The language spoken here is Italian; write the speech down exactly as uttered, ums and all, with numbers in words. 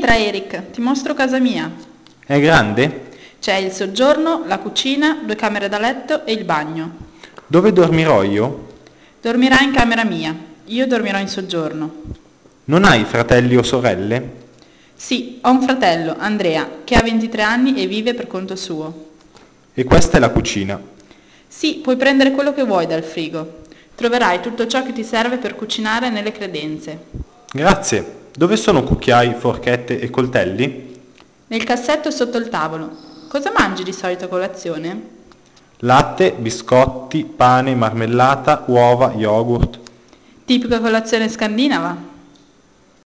Entra Eric, ti mostro casa mia. È grande? C'è il soggiorno, la cucina, due camere da letto e il bagno. Dove dormirò io? Dormirai in camera mia, io dormirò in soggiorno. Non hai fratelli o sorelle? Sì, ho un fratello, Andrea, che ha ventitré anni e vive per conto suo. E questa è la cucina. Sì, puoi prendere quello che vuoi dal frigo. Troverai tutto ciò che ti serve per cucinare nelle credenze. Grazie. Dove sono cucchiai, forchette e coltelli? Nel cassetto sotto il tavolo. Cosa mangi di solito a colazione? Latte, biscotti, pane, marmellata, uova, yogurt. Tipica colazione scandinava?